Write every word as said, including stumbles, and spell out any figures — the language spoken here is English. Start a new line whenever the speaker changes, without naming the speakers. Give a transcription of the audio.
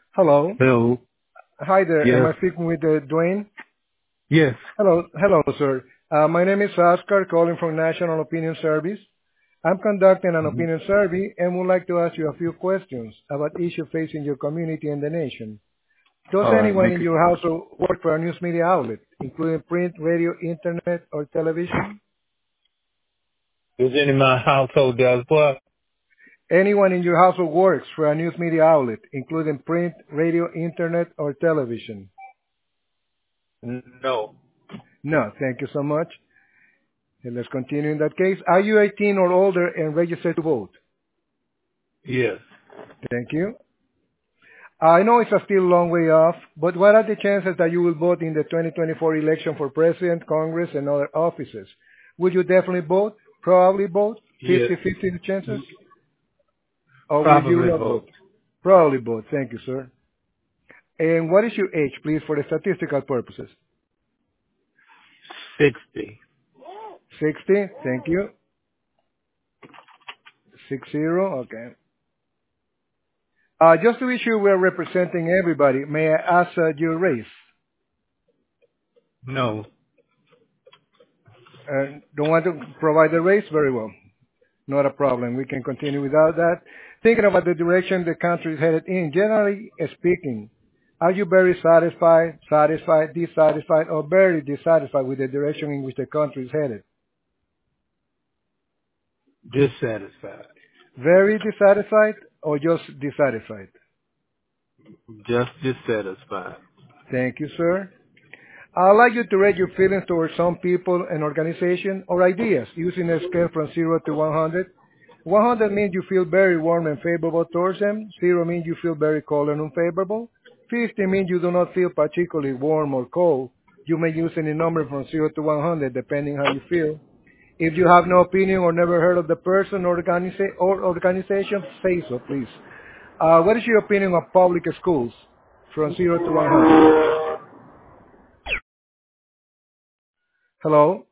Hello.
Hello.
Hi there. Am
Yes.
I speaking with uh, Dwayne?
Yes.
Hello. Hello, sir. Uh, my name is Oscar, calling from National Opinion Service. I'm conducting an
Mhm.
opinion survey and would like to ask you a few questions about issues facing your community and the nation. Does
All right.
anyone
Make
in
it.
your household work for a news media outlet, including print, radio, internet, or television?
Is any of my household does what?
Anyone in your household works for a news media outlet, including print, radio, internet, or television?
No.
No, thank you so much. And let's continue in that case. Are you eighteen or older and registered to vote?
Yes.
Thank you. I know it's a still long way off, but what are the chances that you will vote in the twenty twenty-four election for president, Congress, and other offices? Would you definitely vote? Probably vote?
Yes.
fifty-fifty chances? Or will you
Probably
not
vote.
vote? Probably vote. Thank you, sir. And what is your age, please, for the statistical purposes?
Sixty.
sixty. Thank you. sixty. Okay. Uh, just to be sure we're representing everybody, may I ask uh, your race?
No.
Uh, don't want to provide the race? Very well. Not a problem. We can continue without that. Thinking about the direction the country is headed in, generally speaking, are you very satisfied, satisfied, dissatisfied, or very dissatisfied with the direction in which the country is headed?
Dissatisfied.
Very dissatisfied or just dissatisfied?
Just dissatisfied.
Thank you, sir. I'd like you to rate your feelings towards some people and organization or ideas using a scale from zero to one hundred. one hundred means you feel very warm and favorable towards them. zero means you feel very cold and unfavorable. fifty means you do not feel particularly warm or cold. You may use any number from zero to one hundred depending how you feel. If you have no opinion or never heard of the person or, organiza- or organization, say so, please. Uh, what is your opinion of public schools from zero to one hundred? Hello?